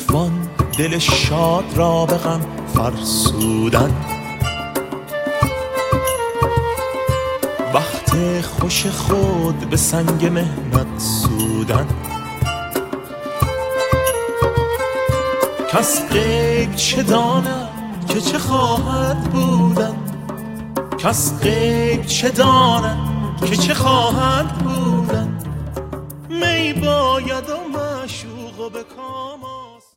توان دل شاد را به غم فرسودن. وقت خوش خود به سنگ مهنت سودن. کس غیب چه داند که چه خواهد بودن، کس غیب چه داند که چه خواهد بودن. می باید و معشوق و